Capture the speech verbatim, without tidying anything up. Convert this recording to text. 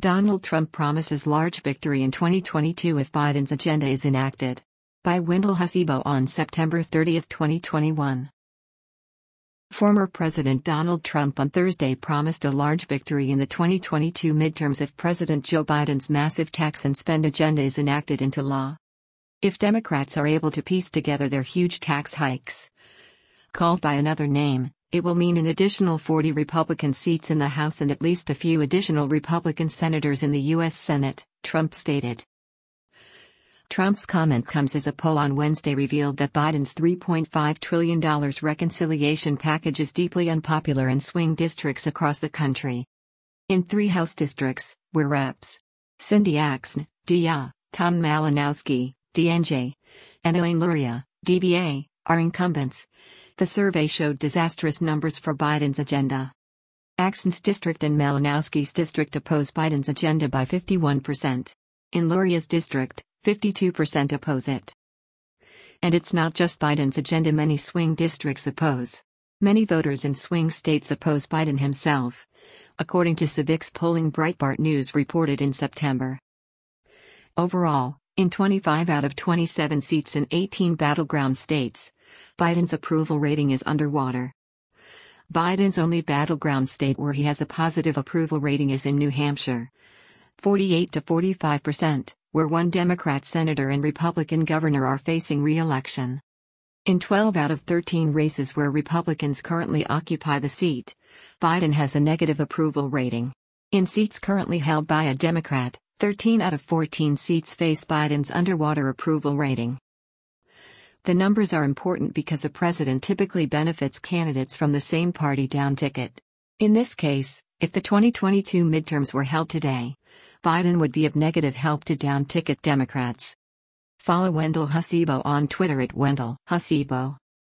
Donald Trump promises large victory in twenty twenty-two if Biden's agenda is enacted. By Wendell Hasibo on September thirtieth, twenty twenty-one. Former President Donald Trump on Thursday promised a large victory in the twenty twenty-two midterms if President Joe Biden's massive tax and spend agenda is enacted into law. If Democrats are able to piece together their huge tax hikes, called by another name, it will mean an additional forty Republican seats in the House and at least a few additional Republican senators in the U S Senate, Trump stated. Trump's comment comes as a poll on Wednesday revealed that Biden's three point five trillion dollars reconciliation package is deeply unpopular in swing districts across the country. In three House districts, where Reps Cindy Axne, D A, Tom Malinowski, D N J, and Elaine Luria, D B A, are incumbents, the survey showed disastrous numbers for Biden's agenda. Axne's district and Malinowski's district oppose Biden's agenda by fifty-one percent. In Luria's district, fifty-two percent oppose it. And it's not just Biden's agenda many swing districts oppose. Many voters in swing states oppose Biden himself, according to Civic's polling Breitbart News reported in September. Overall, in twenty-five out of twenty-seven seats in eighteen battleground states, Biden's approval rating is underwater. Biden's only battleground state where he has a positive approval rating is in New Hampshire, forty-eight to forty-five percent, where one Democrat senator and Republican governor are facing re-election. In twelve out of thirteen races where Republicans currently occupy the seat, Biden has a negative approval rating. In seats currently held by a Democrat, thirteen out of fourteen seats face Biden's underwater approval rating. The numbers are important because a president typically benefits candidates from the same party down ticket. In this case, if the twenty twenty-two midterms were held today, Biden would be of negative help to down ticket Democrats. Follow Wendell Hasibo on Twitter at Wendell Hasibo.